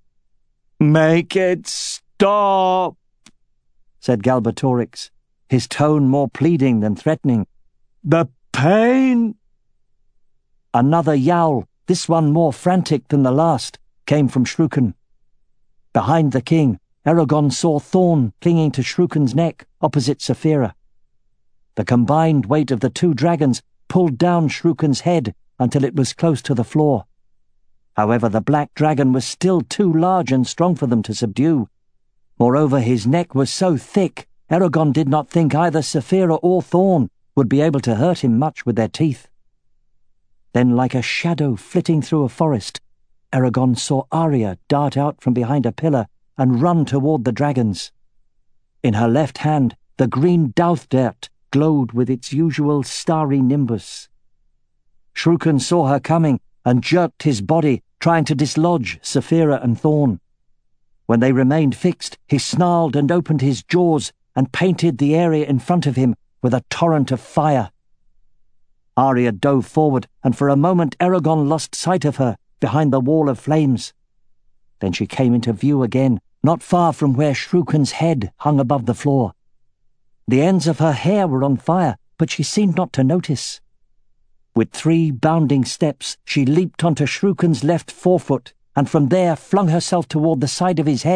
"Make it stop," said Galbatorix, his tone more pleading than threatening. "The pain." Another yowl, this one more frantic than the last, came from Shrukan. Behind the king, Eragon saw Thorn clinging to Shrukan's neck opposite Saphira. The combined weight of the two dragons pulled down Shrukan's head until it was close to the floor. However, the black dragon was still too large and strong for them to subdue. Moreover, his neck was so thick, Eragon did not think either Saphira or Thorn would be able to hurt him much with their teeth. Then, like a shadow flitting through a forest, Eragon saw Arya dart out from behind a pillar and run toward the dragons. In her left hand, the green Douthdirt glowed with its usual starry nimbus. Shrukan saw her coming and jerked his body, trying to dislodge Saphira and Thorn. When they remained fixed, he snarled and opened his jaws and painted the area in front of him with a torrent of fire. Arya dove forward, and for a moment Eragon lost sight of her behind the wall of flames. Then she came into view again, not far from where Shrukan's head hung above the floor. The ends of her hair were on fire, but she seemed not to notice. With 3 bounding steps, she leaped onto Shrukan's left forefoot, and from there flung herself toward the side of his head,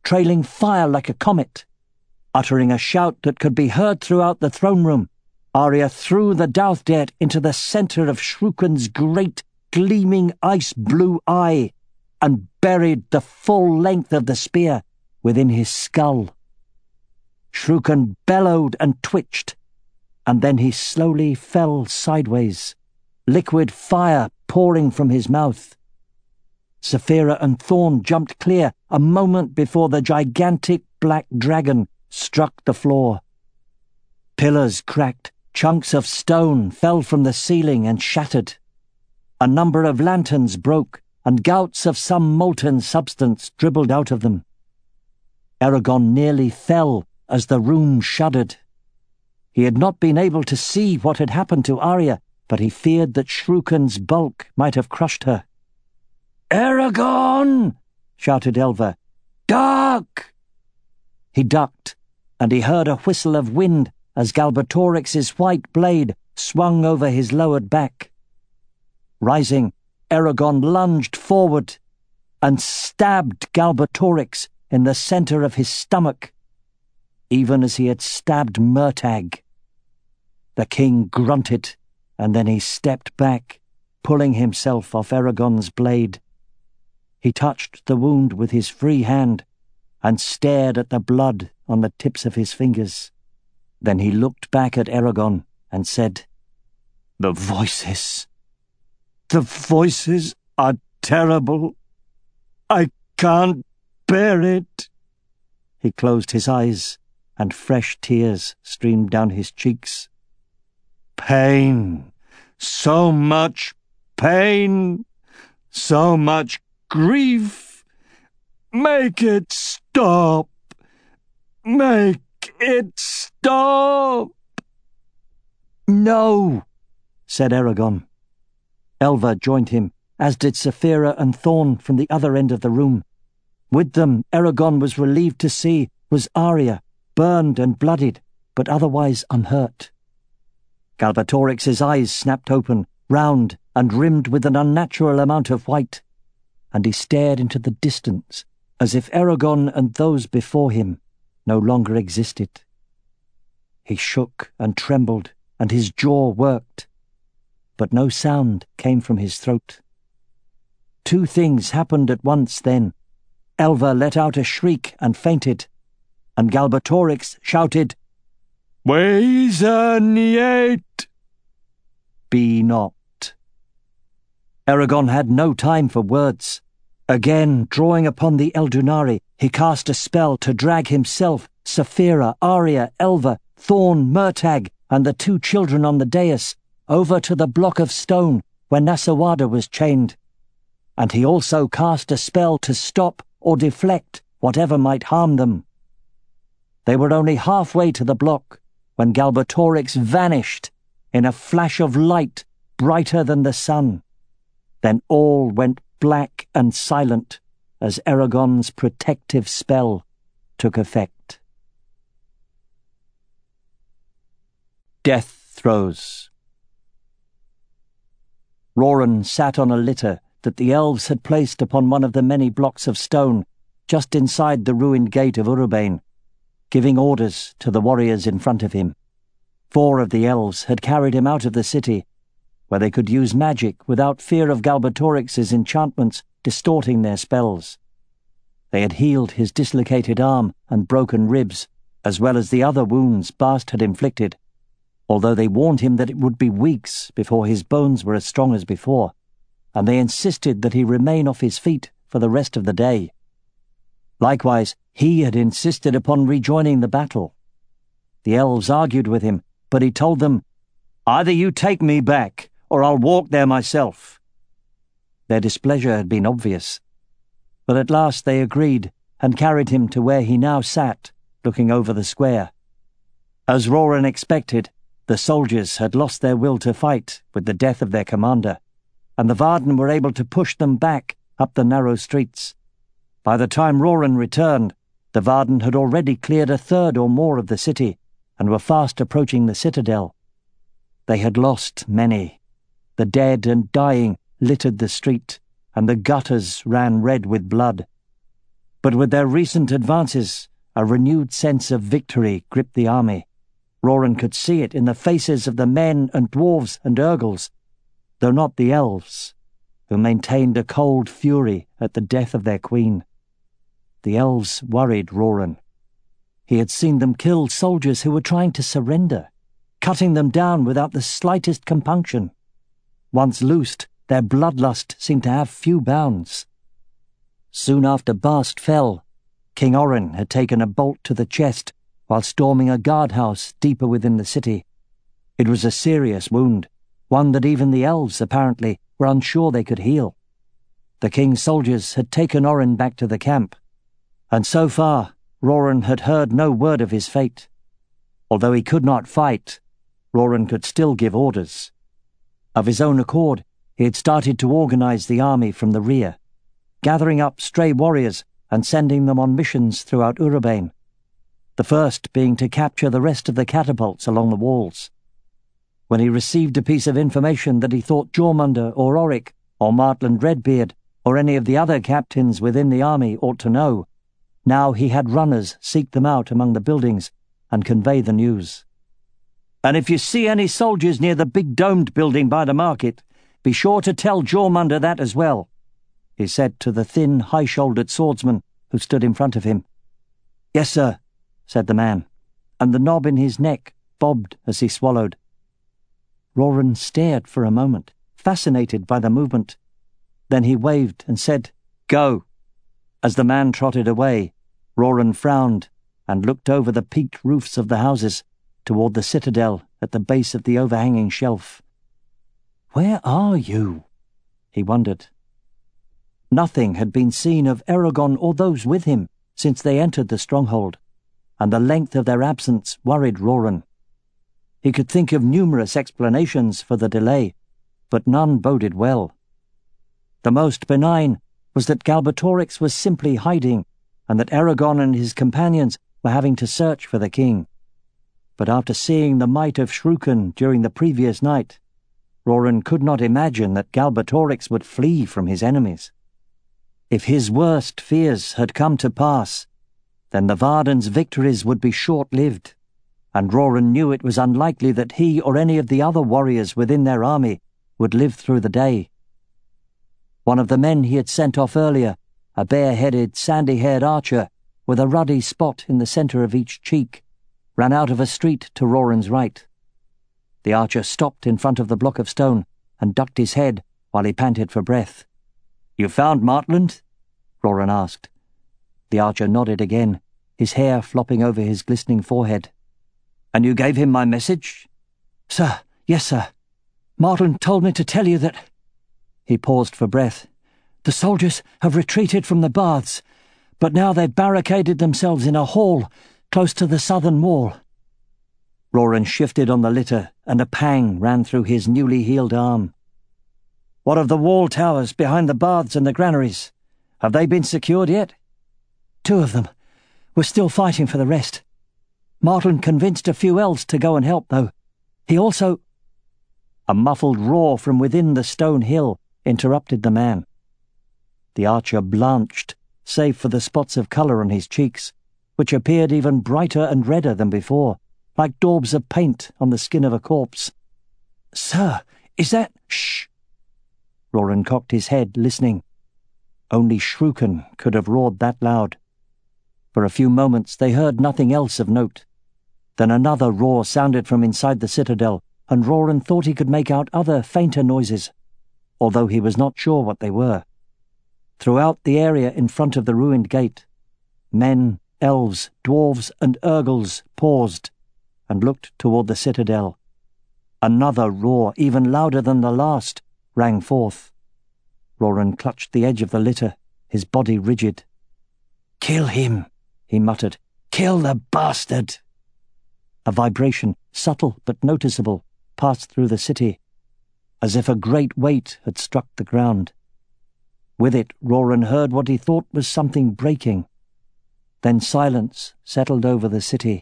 trailing fire like a comet. Uttering a shout that could be heard throughout the throne room, Arya threw the Douthdaert into the centre of Shrukan's great, gleaming ice-blue eye and buried the full length of the spear within his skull. Shrukan bellowed and twitched, and then he slowly fell sideways, liquid fire pouring from his mouth. Saphira and Thorn jumped clear a moment before the gigantic black dragon struck the floor. Pillars cracked, chunks of stone fell from the ceiling and shattered. A number of lanterns broke, and gouts of some molten substance dribbled out of them. Eragon nearly fell as the room shuddered. He had not been able to see what had happened to Arya, but he feared that Shrukan's bulk might have crushed her. "Eragon!" shouted Elva. "Duck!" He ducked, and he heard a whistle of wind as Galbatorix's white blade swung over his lowered back. Rising, Eragon lunged forward and stabbed Galbatorix in the centre of his stomach, even as he had stabbed Murtagh. The king grunted, and then he stepped back, pulling himself off Eragon's blade. He touched the wound with his free hand and stared at the blood on the tips of his fingers. Then he looked back at Eragon and said, "The voices are terrible. I can't bear it." He closed his eyes, and fresh tears streamed down his cheeks. "Pain, so much pain, so much grief. Make it stop. Make it stop." "No," said Eragon. Elva joined him, as did Saphira and Thorn from the other end of the room. With them, Eragon was relieved to see, was Arya, burned and bloodied, but otherwise unhurt. Galbatorix's eyes snapped open, round and rimmed with an unnatural amount of white, and he stared into the distance, as if Eragon and those before him no longer existed. He shook and trembled, and his jaw worked, but no sound came from his throat. Two things happened at once then. Elva let out a shriek and fainted, and Galbatorix shouted, "Weisaniet! Be not." Eragon had no time for words. Again, drawing upon the Eldunari, he cast a spell to drag himself, Saphira, Arya, Elva, Thorn, Murtagh, and the two children on the dais over to the block of stone where Nasawada was chained. And he also cast a spell to stop or deflect whatever might harm them. They were only halfway to the block when Galbatorix vanished in a flash of light brighter than the sun. Then all went black and silent as Eragon's protective spell took effect. Death Throes. Roran sat on a litter that the elves had placed upon one of the many blocks of stone just inside the ruined gate of Urubane, giving orders to the warriors in front of him. 4 of the elves had carried him out of the city, where they could use magic without fear of Galbatorix's enchantments distorting their spells. They had healed his dislocated arm and broken ribs, as well as the other wounds Bast had inflicted, although they warned him that it would be weeks before his bones were as strong as before, and they insisted that he remain off his feet for the rest of the day. Likewise, he had insisted upon rejoining the battle. The elves argued with him, but he told them, "Either you take me back, or I'll walk there myself." Their displeasure had been obvious, but at last they agreed and carried him to where he now sat, looking over the square. As Roran expected, the soldiers had lost their will to fight with the death of their commander, and the Varden were able to push them back up the narrow streets. By the time Roran returned, the Varden had already cleared a third or more of the city, and were fast approaching the citadel. They had lost many. The dead and dying littered the street, and the gutters ran red with blood. But with their recent advances, a renewed sense of victory gripped the army. Roran could see it in the faces of the men and dwarves and Urgles, though not the elves, who maintained a cold fury at the death of their queen. The elves worried Roran. He had seen them kill soldiers who were trying to surrender, cutting them down without the slightest compunction. Once loosed, their bloodlust seemed to have few bounds. Soon after Bast fell, King Orrin had taken a bolt to the chest while storming a guardhouse deeper within the city. It was a serious wound, one that even the elves, apparently, were unsure they could heal. The king's soldiers had taken Orrin back to the camp, and so far Roran had heard no word of his fate. Although he could not fight, Roran could still give orders. Of his own accord, he had started to organize the army from the rear, gathering up stray warriors and sending them on missions throughout Urabane, the first being to capture the rest of the catapults along the walls. When he received a piece of information that he thought Jormungandr or Oric or Martland Redbeard or any of the other captains within the army ought to know, now he had runners seek them out among the buildings and convey the news. "And if you see any soldiers near the big domed building by the market, be sure to tell Jormungandr that as well," he said to the thin, high-shouldered swordsman who stood in front of him. "Yes, sir," said the man, and the knob in his neck bobbed as he swallowed. Roran stared for a moment, fascinated by the movement. Then he waved and said, "Go." As the man trotted away, Roran frowned and looked over the peaked roofs of the houses toward the citadel at the base of the overhanging shelf. "Where are you?" he wondered. Nothing had been seen of Eragon or those with him since they entered the stronghold, and the length of their absence worried Roran. He could think of numerous explanations for the delay, but none boded well. The most benign was that Galbatorix was simply hiding, and that Eragon and his companions were having to search for the king. But after seeing the might of Shrukan during the previous night, Roran could not imagine that Galbatorix would flee from his enemies. If his worst fears had come to pass, then the Vardens' victories would be short-lived, and Roran knew it was unlikely that he or any of the other warriors within their army would live through the day. One of the men he had sent off earlier, a bare-headed, sandy-haired archer with a ruddy spot in the centre of each cheek, ran out of a street to Roran's right. The archer stopped in front of the block of stone and ducked his head while he panted for breath. "You found Martland?" Roran asked. The archer nodded again, his hair flopping over his glistening forehead. "And you gave him my message?" "Sir, yes, sir. Martland told me to tell you that—" He paused for breath. "The soldiers have retreated from the baths, but now they've barricaded themselves in a hall close to the southern wall." Roran shifted on the litter, and a pang ran through his newly healed arm. "What of the wall towers behind the baths and the granaries? Have they been secured yet?" "2 of them. We're still fighting for the rest. Martland convinced a few elves to go and help, though. He also—" A muffled roar from within the stone hill interrupted the man. The archer blanched, save for the spots of colour on his cheeks, which appeared even brighter and redder than before, like daubs of paint on the skin of a corpse. "Sir, is that—" "Shh!" Roran cocked his head, listening. Only Shrukan could have roared that loud. For a few moments they heard nothing else of note. Then another roar sounded from inside the citadel, and Roran thought he could make out other, fainter noises, although he was not sure what they were. Throughout the area in front of the ruined gate, men, elves, dwarves, and Urgles paused and looked toward the citadel. Another roar, even louder than the last, rang forth. Roran clutched the edge of the litter, his body rigid. "Kill him," he muttered. "Kill the bastard!" A vibration, subtle but noticeable, passed through the city, as if a great weight had struck the ground. With it, Roran heard what he thought was something breaking. Then silence settled over the city,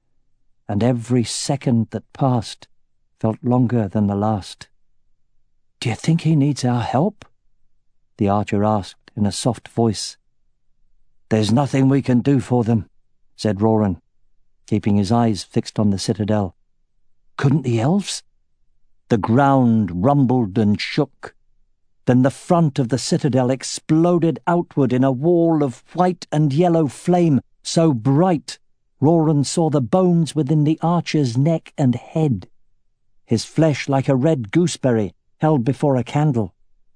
and every second that passed felt longer than the last. "Do you think he needs our help?" the archer asked in a soft voice. "There's nothing we can do for them," said Roran, keeping his eyes fixed on the citadel. "Couldn't the elves?" The ground rumbled and shook. Then the front of the citadel exploded outward in a wall of white and yellow flame so bright Roran saw the bones within the archer's neck and head, his flesh like a red gooseberry held before a candle.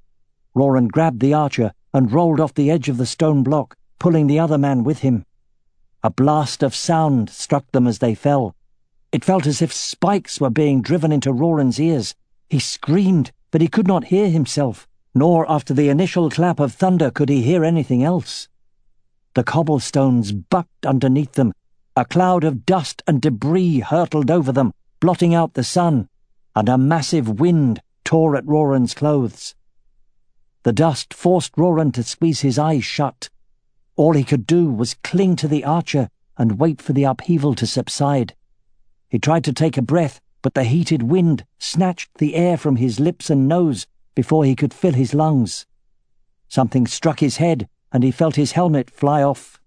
Roran grabbed the archer and rolled off the edge of the stone block, pulling the other man with him. A blast of sound struck them as they fell. It felt as if spikes were being driven into Roran's ears. He screamed, but he could not hear himself, nor after the initial clap of thunder could he hear anything else. The cobblestones bucked underneath them. A cloud of dust and debris hurtled over them, blotting out the sun, and a massive wind tore at Roran's clothes. The dust forced Roran to squeeze his eyes shut. All he could do was cling to the archer and wait for the upheaval to subside. He tried to take a breath, but the heated wind snatched the air from his lips and nose before he could fill his lungs. Something struck his head, and he felt his helmet fly off.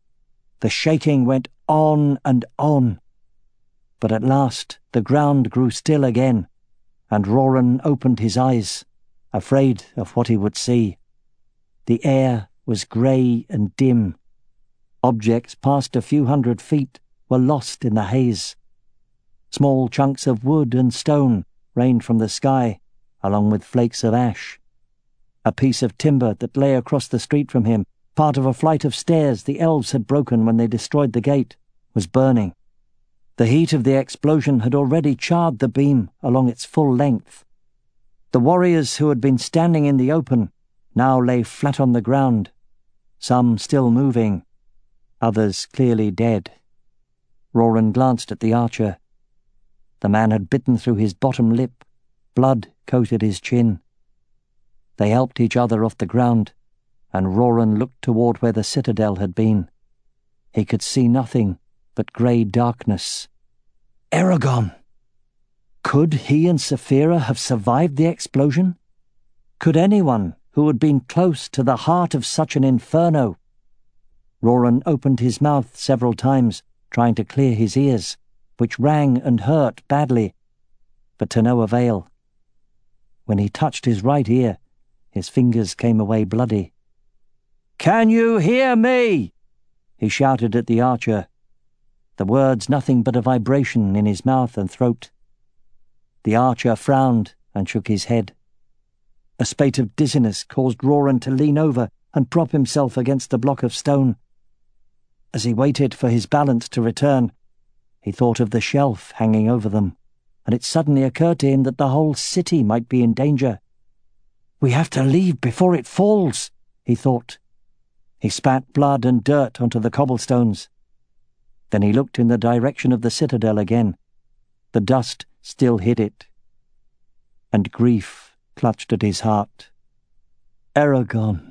The shaking went on and on, but at last the ground grew still again, and Roran opened his eyes, afraid of what he would see. The air was grey and dim. Objects past a few 100 feet were lost in the haze. Small chunks of wood and stone rained from the sky, along with flakes of ash. A piece of timber that lay across the street from him, part of a flight of stairs the elves had broken when they destroyed the gate, was burning. The heat of the explosion had already charred the beam along its full length. The warriors who had been standing in the open now lay flat on the ground, some still moving, others clearly dead. Roran glanced at the archer. The man had bitten through his bottom lip. Blood coated his chin. They helped each other off the ground, and Roran looked toward where the citadel had been. He could see nothing but grey darkness. Eragon! Could he and Saphira have survived the explosion? Could anyone who had been close to the heart of such an inferno? Roran opened his mouth several times, trying to clear his ears, which rang and hurt badly, but to no avail. When he touched his right ear, his fingers came away bloody. "Can you hear me?" he shouted at the archer, the words nothing but a vibration in his mouth and throat. The archer frowned and shook his head. A spate of dizziness caused Roran to lean over and prop himself against a block of stone. As he waited for his balance to return, he thought of the shelf hanging over them, and it suddenly occurred to him that the whole city might be in danger. "We have to leave before it falls," he thought. He spat blood and dirt onto the cobblestones. Then he looked in the direction of the citadel again. The dust still hid it, and grief clutched at his heart. Eragon!